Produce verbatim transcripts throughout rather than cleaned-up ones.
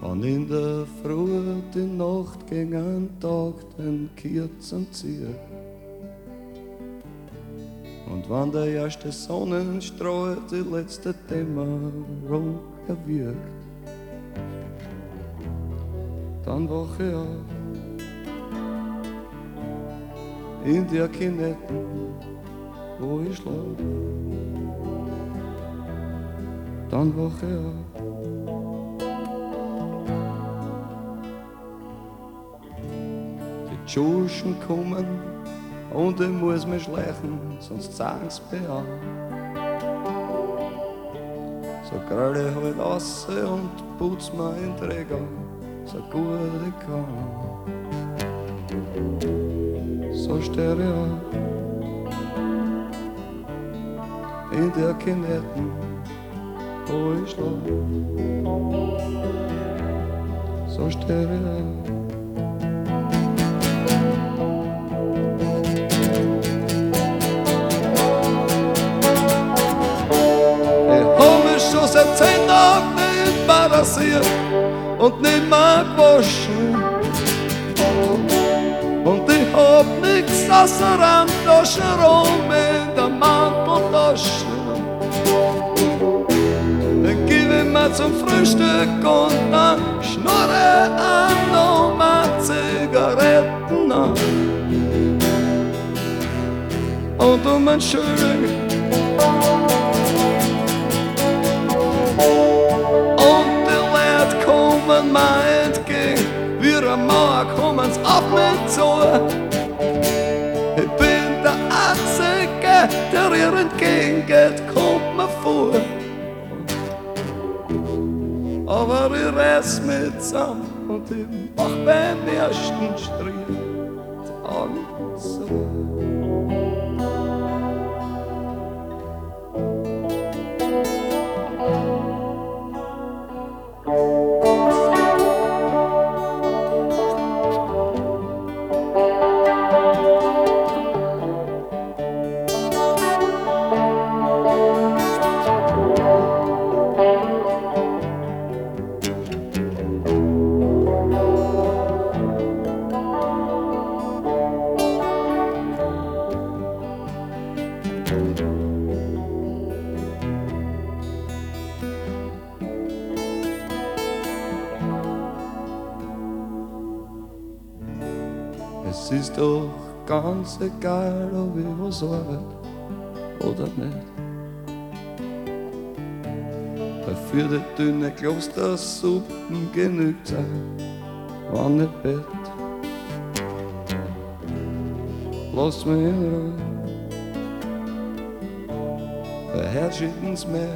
Und in der Früh, die Nacht ging ein Tag den Kerzen zieht. Und wenn der erste Sonnenstrahl die letzte Dämmerung erwirkt, dann wach ich auf in der Kinetten, wo ich schlaf. Dann wach ich auf. Die Tschuschen kommen und ich muss mich schleichen, sonst zagen's mich an. So gerade ich halt raus und putz mir in den Träger, so gut ich kann. So steh ich auf in der Kinetten, wo ich schlaf. So steh ich auf. Seit zehn Tagen nicht mehr rasiert und nicht mehr gewaschen. Und ich hab nix außer Handtasche rum in der Manteltasche. Dann gib ich mir zum Frühstück und dann schnurre ich noch mal Zigaretten an. Und um ein schönes mir entgegen, wie eine Mauer kommen's auf mich zu. Ich bin der Einzige, der ihr entgegengeht, kommt mir vor. Aber ich reiß mich zusammen und ich mach beim ersten Strich die Augen zu. Es ist doch ganz egal, ob ich was arbeite oder nicht. Weil für die dünne Klostersuppen genügt Zeit, wann nicht Bett. Lass mich in Ruhe, weil Herz schicken's mir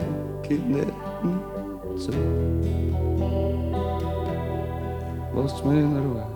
Kinetten zu. Lass mich in Ruhe.